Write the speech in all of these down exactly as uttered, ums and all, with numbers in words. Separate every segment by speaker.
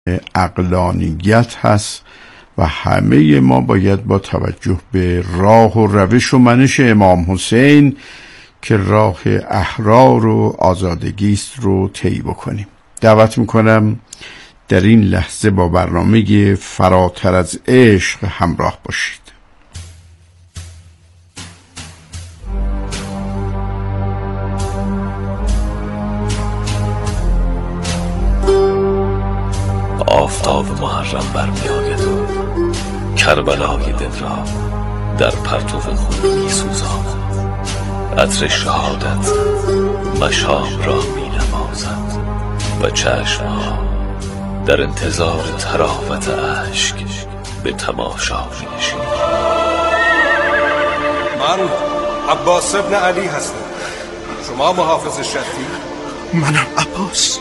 Speaker 1: عقلانیت هست و همه ما باید با توجه به راه و روش و منش امام حسین که راه احرار و آزادگی است رو طی بکنیم. دعوت میکنم در این لحظه با برنامه فراتر از عشق همراه باشید.
Speaker 2: آفتاب محرم برمی آید و کربلای دل را در پرتو خود می سوزاند. عطر شهادت مشام را می نوازد و چشمها در انتظار تراوت اشک به تماشا می نشیند.
Speaker 3: من عباس ابن علی هستم. شما محافظ شرفی؟
Speaker 4: منم عباس.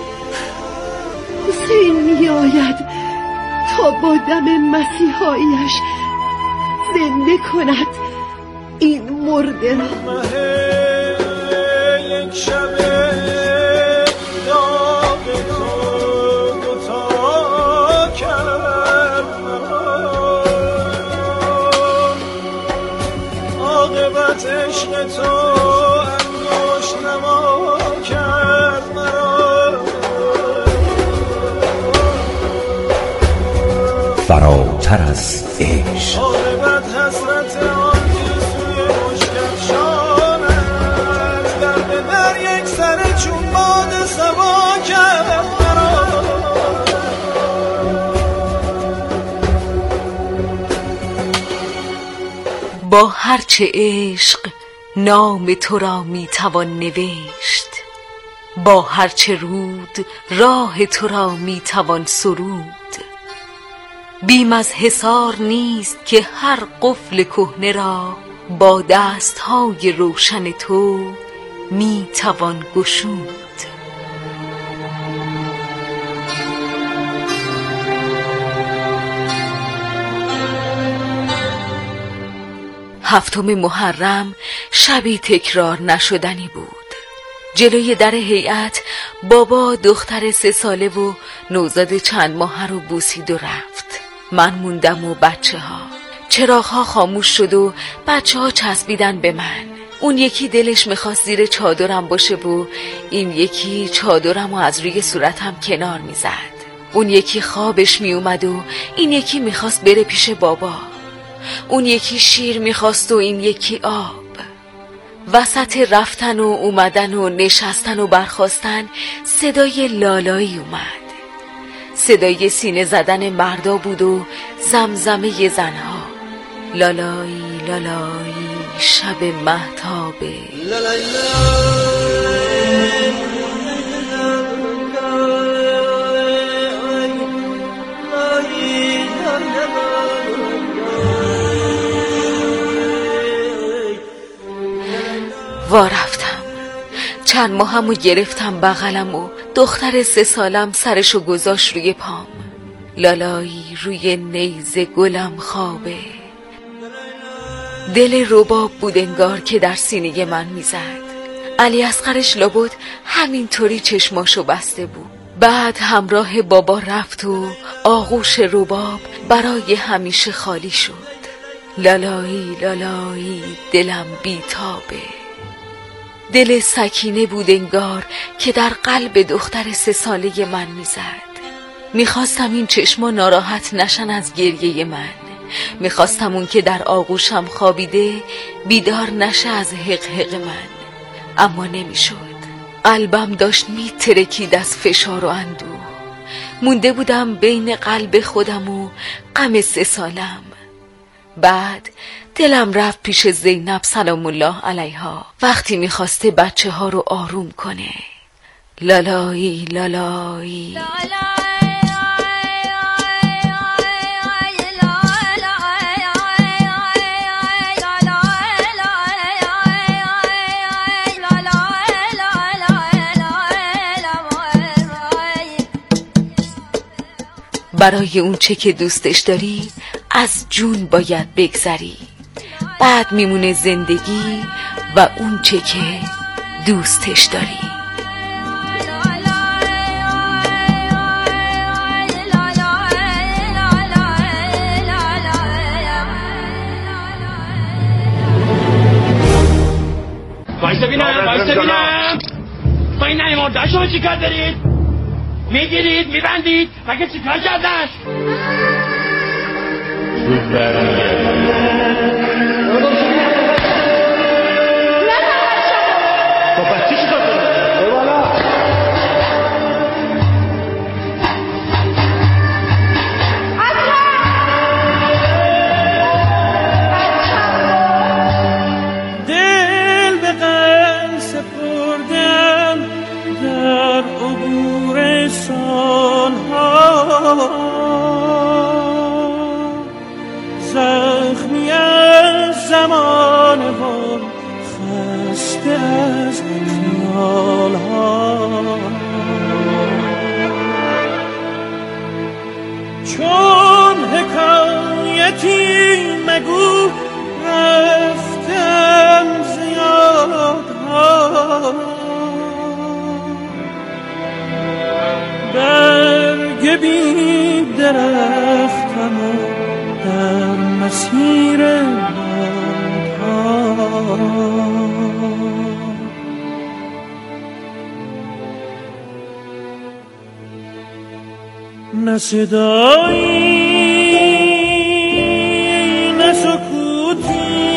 Speaker 5: حسین می آید تا با دم مسیحایش زنده کند این مرده را.
Speaker 6: یک شب داغ تو دوتا کرد عاقبت عشق تو انگشت نما کرد مرا.
Speaker 7: فراتر از عشق
Speaker 6: عاقبت حسرت آن که سوی مشکل شانت درد در یک سر چون باد سوا کرد مرا.
Speaker 8: با هرچه عشق نام تو را می توان نوشت، با هرچه رود راه تو را می توان سرود. بیم از حصار نیست که هر قفل کهنه را با دستهای روشن تو می توان گشود. هفتم محرم شبی تکرار نشدنی بود. جلوی در هیئت بابا دختر سه ساله و نوزاد چند ماهه رو بوسید و رفت. من موندم و بچه ها. چراغ‌ها خاموش شد و بچه ها چسبیدن به من. اون یکی دلش میخواست زیر چادرم باشه و این یکی چادرم و از روی صورتم کنار میزد. اون یکی خوابش میومد و این یکی میخواست بره پیش بابا. اون یکی شیر میخواست و این یکی آب. وسط رفتن و اومدن و نشستن و برخاستن صدای لالایی اومد. صدای سینه زدن مردا بود و زمزمه زنها. لالایی لالایی شب مهتابه. وا رفتم. چند ماهمو گرفتم بغلم و دختر سه سالم سرشو گذاشت روی پام. لالایی روی نیزه گلم خوابه. دل رباب بود انگار که در سینه من میزد. علی اصغرش لابد همینطوری چشماشو بسته بود. بعد همراه بابا رفت و آغوش رباب برای همیشه خالی شد. لالایی لالایی دلم بیتابه. دل سکینه بود انگار که در قلب دختر سه ساله من میزد. میخواستم این چشما ناراحت نشن از گریه من. میخواستم اون که در آغوشم خوابیده بیدار نشه از حق حق من. اما نمیشد. قلبم داشت میترکید از فشار و اندوه. مونده بودم بین قلب خودم و غم سه سالم. بعد دلم رفت پیش زینب سلام الله علیها وقتی میخواسته بچه ها رو آروم کنه. لالایی لالایی برای اون چه که دوستش داری از جون باید بگذری. بعد میمونه زندگی و اون چه که دوستش داری.
Speaker 9: مردن شما چی کار دارید؟ میگیرید میبندید مگه چی کار کردن؟
Speaker 6: زخمی از زمان و خسته از خیال ها، چون حکایتی مگو رفتم زیاد ها، برگ بی درختم در مسیر بادها، نه صدایی نه سکوتی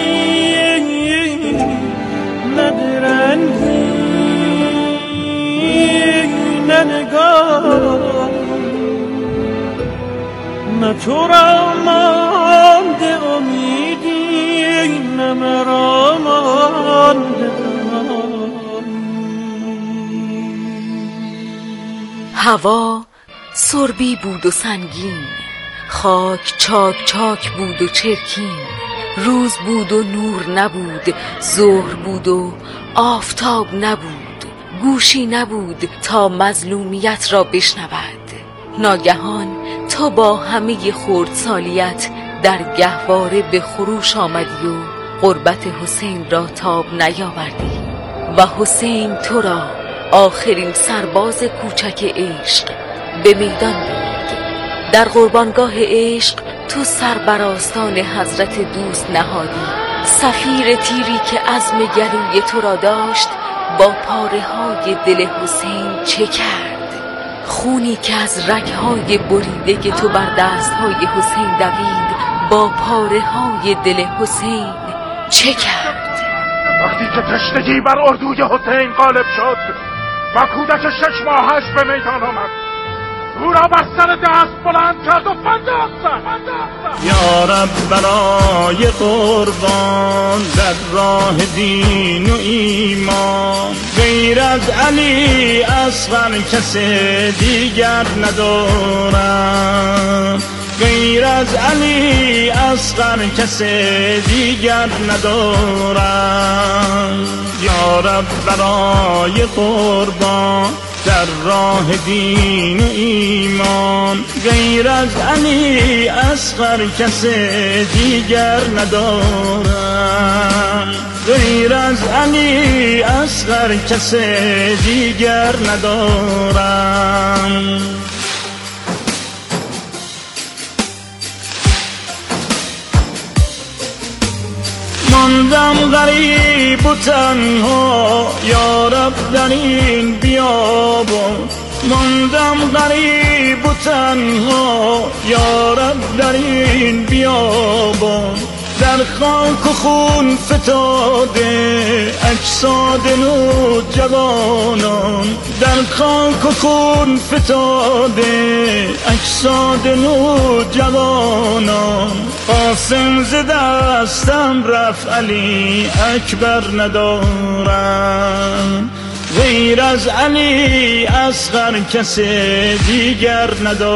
Speaker 6: نه درنگی نه نگاه، نه تو را مانده امیدی نه مرا مانده
Speaker 8: هوا سربی بود و سنگین، خاک چاک چاک بود و چرکین، روز بود و نور نبود، ظهر بود و آفتاب نبود، گوشی نبود تا مظلومیت را بشنود. ناگهان تو با همه خردسالیت در گهواره به خروش آمدی و قربت حسین را تاب نیاوردی و حسین تو را آخرین سرباز کوچک عشق به میدان برد. در قربانگاه عشق تو سر بر آستان حضرت دوست نهادی. صفیر تیری که عزم گلوی تو را داشت با پاره های دل حسین چه کرد؟ خونی که از رگ‌های بریده که تو بر دست‌های حسین دوید با پاره های دل حسین چه کرد؟
Speaker 10: وقتی که تشنگی بر اردوی حسین غالب شد و کودک شش ماهش به میدان آمد، او را بر سر دست بلند کرد و فریاد زد:
Speaker 6: یا رب برای قربان در راه دین و ایمان، غیر از علی اصغر کس دیگر ندارم، غیر از علی اصغر کس دیگر ندارم. یا رب برای قربان در راه دین و ایمان، غیر از علی اصغر کس دیگر ندارم، غیر از علی اصغر کس دیگر ندارم. ماندم غریب و تنها یا رب در این بیابان، ماندم غریب و تنها یا رب در این بیابان، در خاک و خون فتاده اجساد نوجوانان، در خاک و خون فتاده اجساد نوجوانان. قاسم ز دستم رفت علی اکبر ندارم، غیر از علی اصغر کس دیگر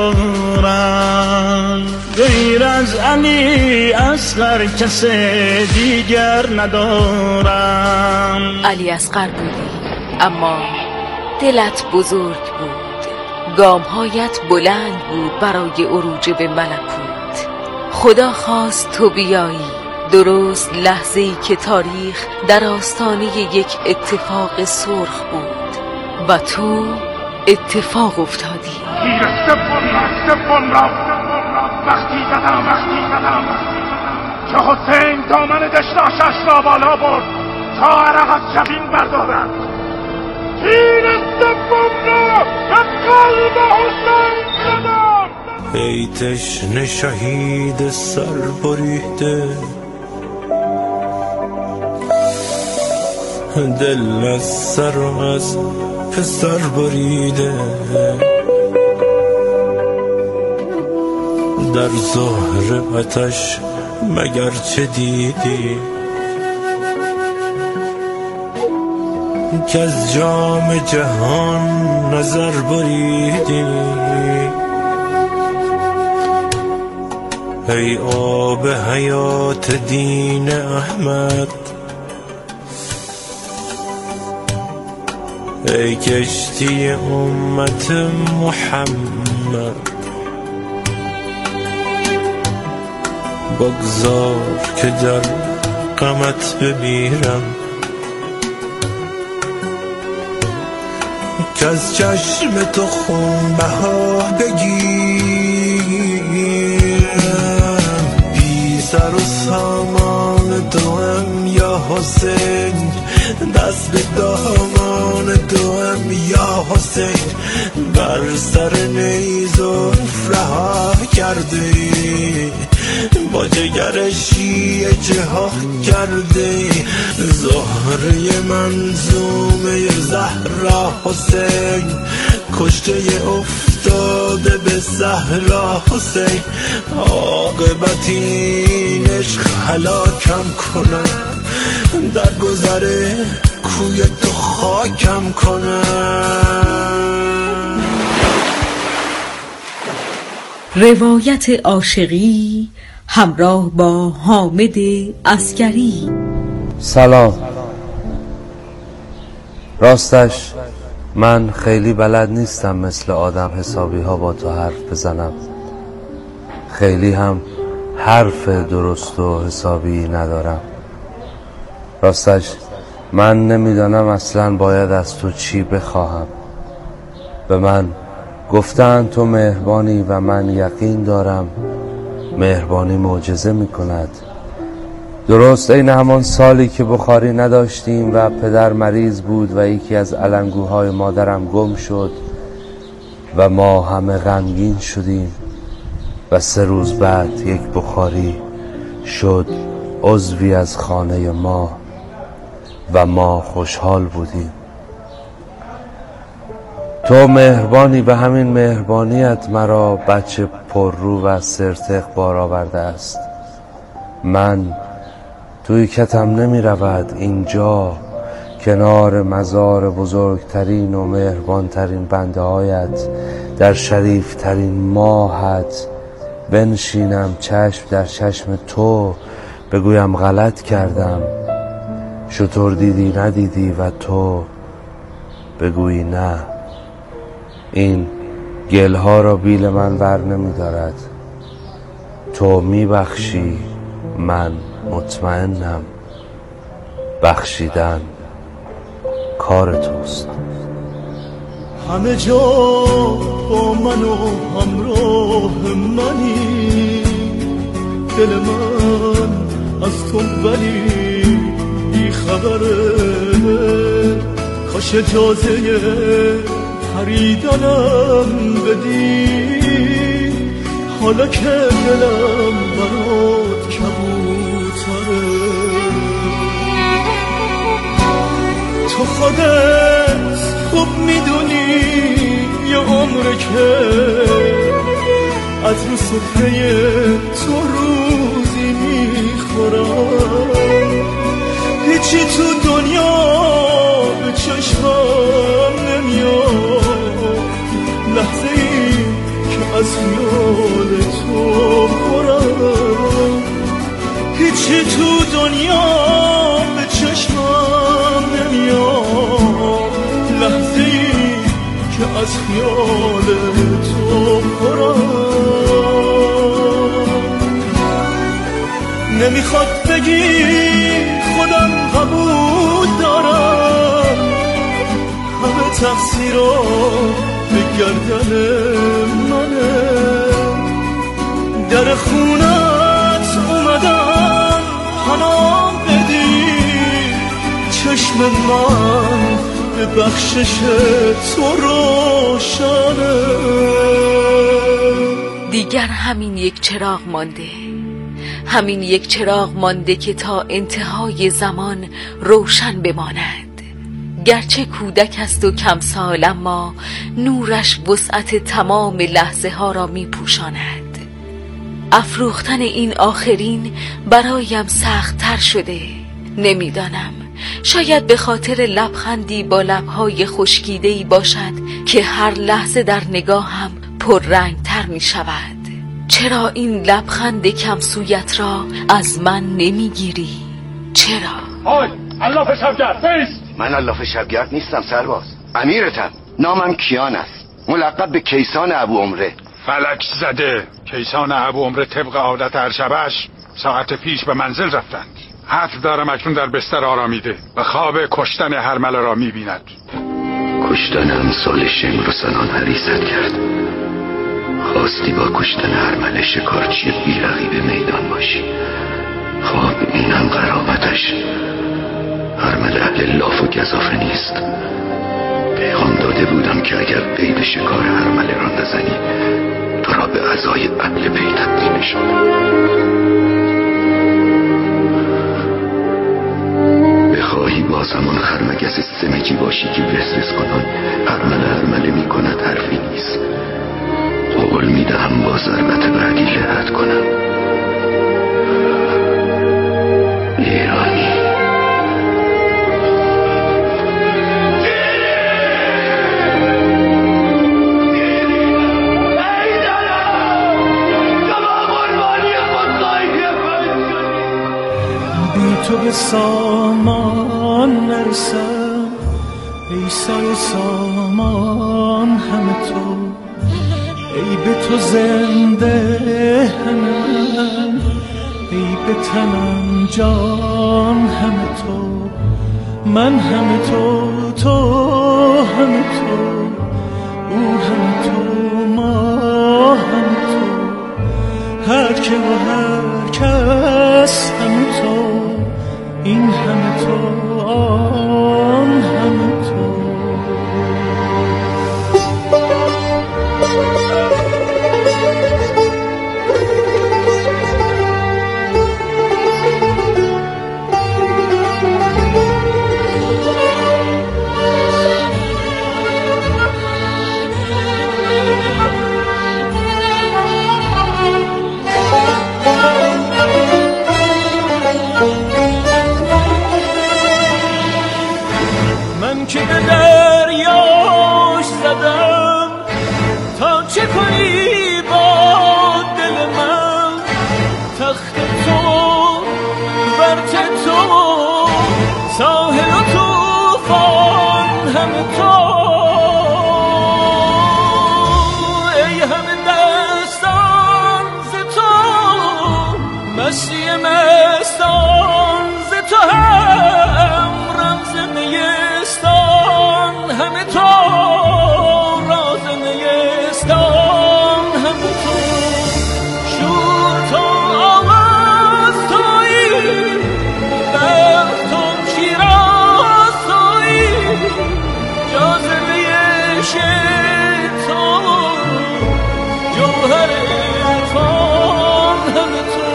Speaker 6: ندارم، غیر از علی اصغر کس دیگر ندارم.
Speaker 8: علی اصغر بودی اما دلت بزرگ بود، گامهایت بلند بود برای عروج به ملکوت. خدا خواست تو بیایی درست لحظه‌ای که تاریخ در آستانه یک اتفاق سرخ بود و تو اتفاق افتادی.
Speaker 10: تیر سوم رفت سوم رفت وقتی زدم وقتی زدم که حسین دامن دشناشش را بالا برد تا عرق از جبین بردارد. تیر سوم تمام را به قلب حسین زدم.
Speaker 6: ای تشنه شهید سر بریده، دل از سر و از پسر بریده، در زهر آتش مگر چه دیدی که از جام جهان نظر بریدی؟ ای آب حیات دین احمد، ای کشتی امت محمد، بگذار که در غمت بمیرم، که از چشم تو خون بها بگیرم. بی سر و سامان دوام یا حسین، دست به دامان دوام یا حسین، بر سر نیزف رها کرده، با جگر شیعه جهاد کرده. زهره منظومه زهرا حسین، کشته افتاده به صحرا حسین. عاقبت این عشق هلاکم کنم، در گذر کوی تو خاکم کنم.
Speaker 8: روایت عاشقی همراه با حامد عسکری.
Speaker 11: سلام. راستش من خیلی بلد نیستم مثل آدم حسابی ها با تو حرف بزنم، خیلی هم حرف درست و حسابی ندارم. راستش من نمیدانم اصلا باید از تو چی بخواهم. به من گفتن تو مهربانی و من یقین دارم مهربانی معجزه میکند. درست این همان سالی که بخاری نداشتیم و پدر مریض بود و یکی از علنگوهای مادرم گم شد و ما همه غمگین شدیم و سه روز بعد یک بخاری شد عضوی از خانه ما و ما خوشحال بودیم. تو مهربانی و همین مهربانیت مرا بچه پررو و سرتق بار آورده است. من توی کتم نمی رود اینجا کنار مزار بزرگترین و مهربانترین بنده هایت در شریفترین ماهت بنشینم چشم در چشم تو بگویم غلط کردم، شطور دیدی ندیدی و تو بگویی نه. این گلها را بیل من ور نمی دارد. تو می بخشی، من مطمئنم بخشیدن کار توست.
Speaker 6: همه جا با من و همراه منی، دل من از تو ولی بی خبره. کاش اجازه پریدنم بدی، حالا که دلم برات کبوتره. تو خودت خوب میدونی یه عمره که از رو سفره تو روزی میخورم. هیچی تو دنیا به چشمم نمیاد، لحظه ای که از خیال تو خورم. هیچی تو دنیا به چشمم نمیاد، لحظه ای که از خیال تو خورم. نمیخواد بگی خودم قبول دارم، همه تقصیرها به گردن منه. در خونت اومدم پناه بدی، چشم من به بخشش تو روشنه.
Speaker 8: دیگر همین یک چراغ مانده، همین یک چراغ مانده که تا انتهای زمان روشن بماند. گرچه کودک است و کم سال، اما نورش وسعت تمام لحظه ها را می پوشاند. افروختن این آخرین برایم سخت تر شده. نمیدانم، شاید به خاطر لبخندی با لبهای خشکیده‌ای باشد که هر لحظه در نگاهم پررنگ تر می شود. چرا این لبخند کمسویت را از من نمیگیری؟ چرا؟
Speaker 10: آی علاف شبگرد بیست.
Speaker 12: من علاف شبگرد نیستم سرباز، امیرتم. نامم کیان است، ملقب به کیسان ابو عمره.
Speaker 10: فلک زده. کیسان ابو عمره طبق عادت هر شبش ساعت پیش به منزل رفتند. حرف دارم اکنون در بستر آرامیده و خواب کشتن هرمله را میبیند.
Speaker 12: کشتن امثال شمر و سنان حریصت کرد. خواستی با کشتن هرمله شکارچی بیرقیب میدان باشی. خواب اینم قرابتش. هرمله اهل لاف و گزافه نیست. پیغام داده بودم که اگر قید شکار هرمله را نزنی تو را به عزای اهل بیتت می‌نشانم. بخواهی با زمان خرمگس سمجی باشی که وسوس کنان هرمله هرمله می کند حرفی نیست. قول می دهم با ضربت بعدی لحظت کنم. ایرانی
Speaker 6: تو به سامان نرسم، ای سر سامان همه تو، ای به تو زنده همه من، ای به تنم جان همه تو، من همه تو، تو همه تو، او همه تو، ما همه تو، هر که و هر کس همه تو، این همه تو، آن همه تو. که به دریاش زدم تا چه کنی با دل من، تخت تو برت تو ساحل و توفان همه تو، ای همه دستان ز تو، مسیح مستان ز تو، هم رمز نیستان همه تو، راز نیستان همه تو، شور تو آواز تویی، بخت و شیراز تویی، جاذبه عشق تو، جوهر عرفان همه تو.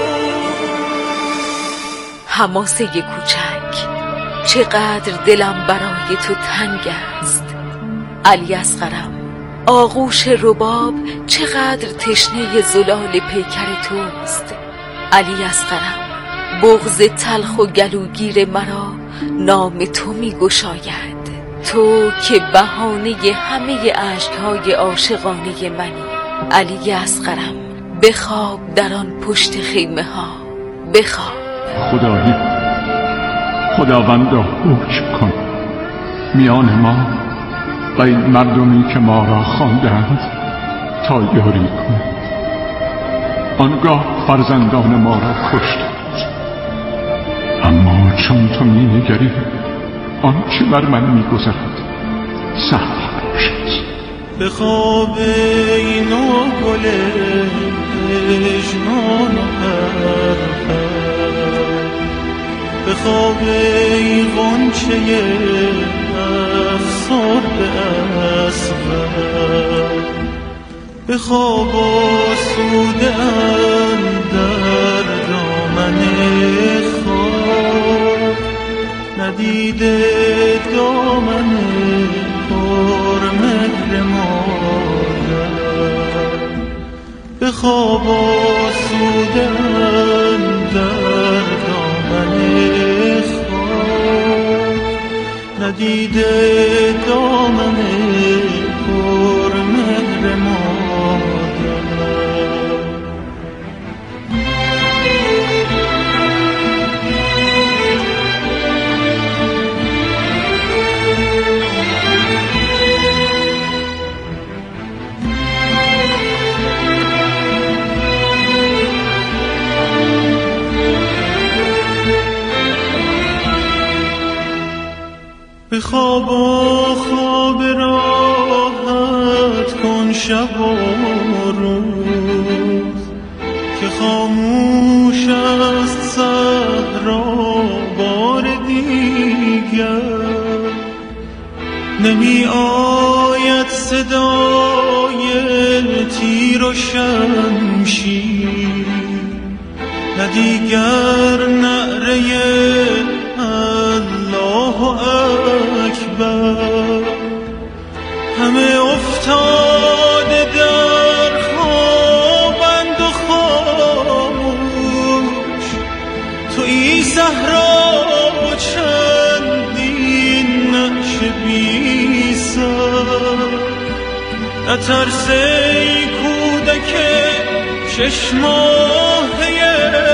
Speaker 8: حماسه کوچک، چقدر دلم برای تو تنگ است. علی اصغرم، آغوش رباب چقدر تشنه زلال پیکر توست. علی اصغرم، بغض تلخ و گلوگیر مرا نام تو می گشاید، تو که بهانه همه عشقهای عاشقانه منی. علی اصغرم، بخواب در آن پشت خیمه ها، بخواب.
Speaker 10: خدایی، خداوندا حکم کن میان ما و این مردمی که ما را خواندند تا یاری کن. آنگاه فرزندان ما را کشتند، اما چون تو می نگری آنچه بر من می گذرد سهل باشد.
Speaker 6: به خواب اینو گل اجنان و پرپر، به خواب ای غنچه افسانه خورده اسود به خواب آسوده اندر دامن خواب ندیده دامن پر مهر مادر به خواب آسوده اندر دامن خواب ندیده دامن پر مهر مادر به خواب و خواب راحت کن شب و روز که خاموش است صحرا بار دیگر نمی آید صدای تیر و شمشیر نه دیگر نعره الله اکبر همه افتاده در خوابند و خاموش تویی صحرا و چندین نقش بی سر نترس ای کودک شش ماهه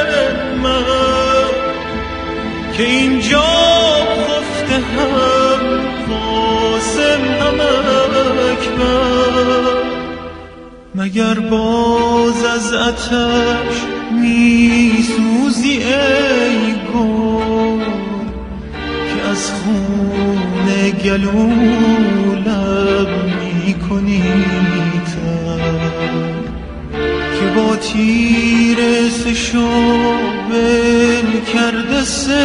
Speaker 6: من که اینجا خفته هم قاسم هم اکبر مگر باز از آتش می سوزی ای گل که از خون گلو لب می کنی تر که با تیر سشابل کرده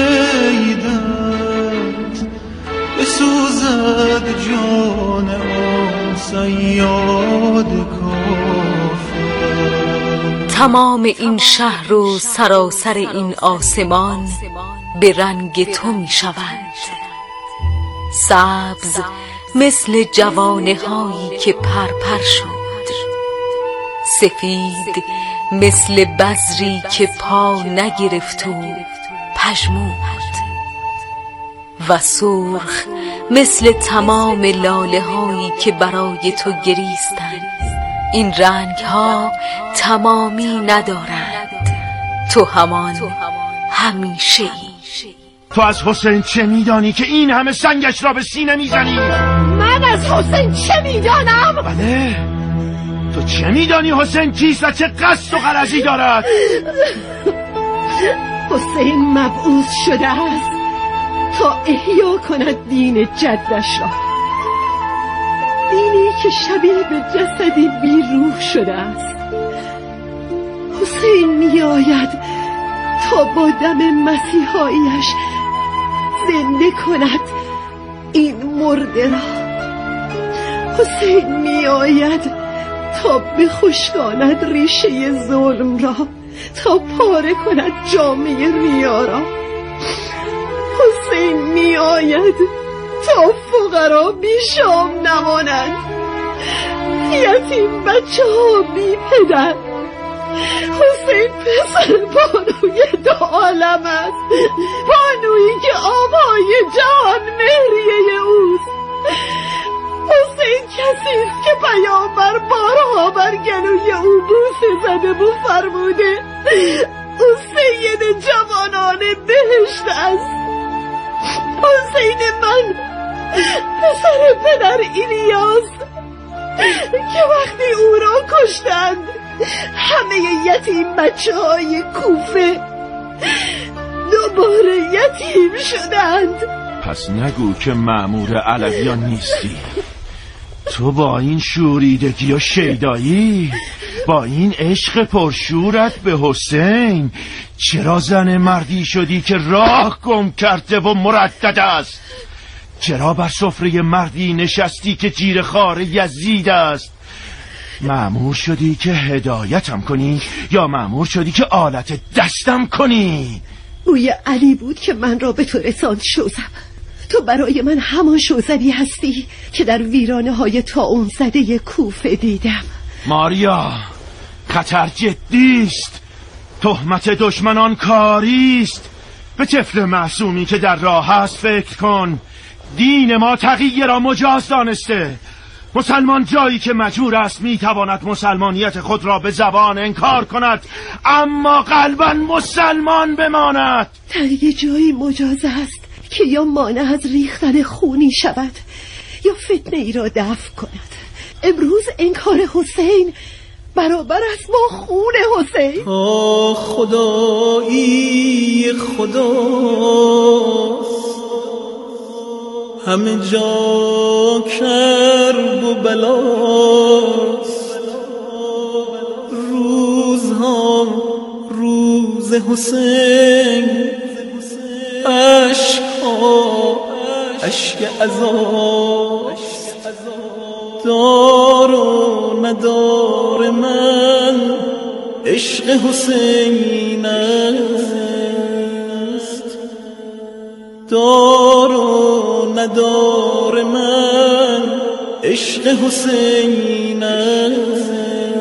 Speaker 6: سیدت بسوزد جان آن صیاد کافر
Speaker 8: تمام این شهر و سراسر این آسمان به رنگ تو می شوند سبز مثل جوانه هایی که پرپر شد سفید مثل بذری که پا نگرفت و پژمرد و سرخ مثل تمام لاله هایی که برای تو گریستند این رنگ ها تمامی ندارند تو همان همیشه ای
Speaker 10: تو از حسین چه میدانی که این همه سنگش را به سینه میزنی؟
Speaker 5: من از حسین چه میدانم؟
Speaker 10: بله تو چه میدانی حسین کیست و چه قصد و غرضی دارد؟
Speaker 5: حسین مبعوث شده است تا احیا کند دین جدش را دینی که شبیه به جسدی بی روح شده است حسین می آید تا با دم مسیحاییش زنده کند این مرده را حسین می آید تا بخشکاند ریشه ظلم را تا پاره کند جامعه ریا را حسین می آید تا فقرا بی شام نمانند یتیم بچه ها بی پدر حسین پسر بانوی دو عالم است بانویی که آبهای جهان مهریه اوست حسین کسی است که پیامبر بارها بر گلوی او بوسه زده و فرموده او سید جوانان بهشت است حسین من پسر پدر ایلیاس که وقتی او را کشتند همه یتیم بچه های کوفه دوباره یتیم شدند
Speaker 10: پس نگو که مأمور علویان نیستی تو با این شوریدگی و شیدایی با این عشق پرشورت به حسین چرا زن مردی شدی که راه گم کرده و مردد است چرا بر سفره مردی نشستی که جیر خار یزید است؟ مأمور شدی که هدایتم کنی یا مأمور شدی که آلت دستم کنی؟
Speaker 5: بوی علی بود که من را به تو رساند شوزم. تو برای من همان شوزبی هستی که در ویرانه های طاعون زده کوفه دیدم.
Speaker 10: ماریا، خطر جدیست. تهمت دشمنان کاریست. به طفل معصومی که در راه هست فکر کن. دین ما تقیه را مجاز دانسته. مسلمان جایی که مجبور است میتواند مسلمانیت خود را به زبان انکار کند، اما قلبا مسلمان بماند.
Speaker 5: تقیه جایی مجاز است که یا مانع از ریختن خونی شود یا فتنه ای را دفع کند. امروز انکار حسین برابر است با خون حسین.
Speaker 6: آه خدایی خداست، همه جا کرب و بلاست. روزها روز حسین، عشقها عشق عذاب. دار و ندار من عشق حسین است. دار و ندار من عشق حسین است.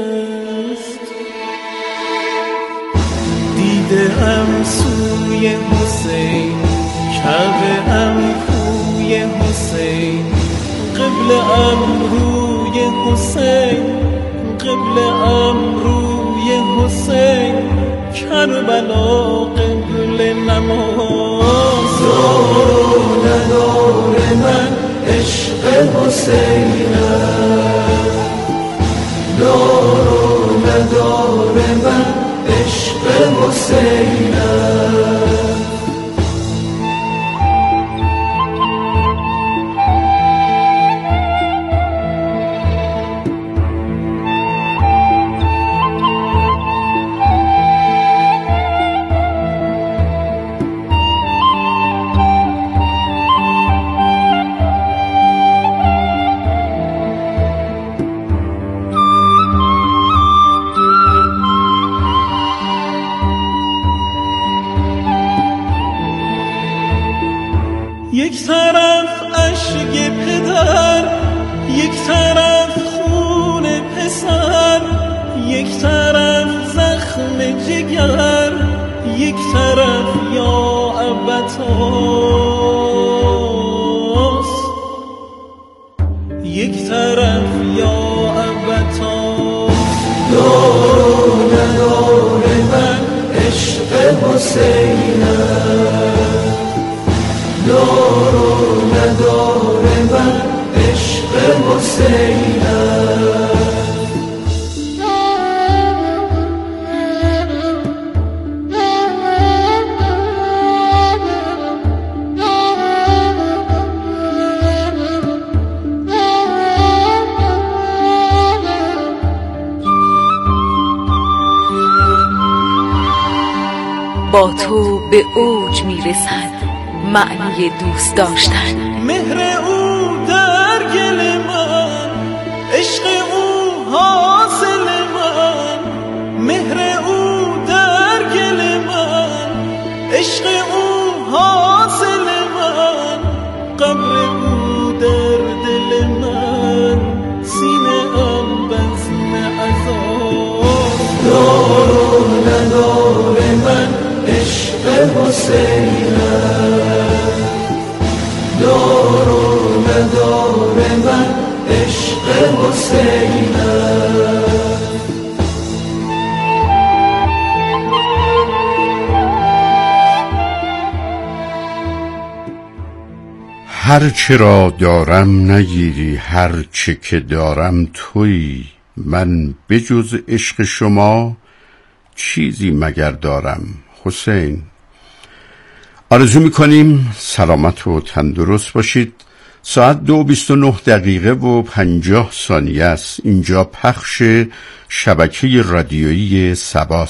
Speaker 6: دیده ام سوی حسین، کعبه ام کوی حسین، قبله ام روی حسین، قبله ام روی حسین، کربلا قبله نماز. دار و ندار من عشق حسین است. دار و ندار من عشق حسین است. یک طرف اشک پدر، یک طرف خون پسر، یک طرف زخم جگر، یک طرف یا ابتاس، یک طرف یا ابتاس. دار و ندار من عشق حسین است. دار و ندار من عشق حسین است.
Speaker 8: با تو به اوج میرسد معنی دوست داشتن.
Speaker 6: مهر او در گل من، عشق او حاصل من. مهر او در گل من، عشق او حاصل من. قبر او در دل من، سینه ام بزم عذاب. دار و ندار من عشق حسین است. دار و ندار من عشق حسین است.
Speaker 1: هر چه را دارم نگیری، هر چه که دارم تویی. من بجز عشق شما چیزی مگر دارم حسین. آرزو میکنیم سلامت و تندرست باشید. ساعت دو بیست و نه دقیقه و پنجاه ثانیه است. اینجا پخش شبکه رادیویی سبا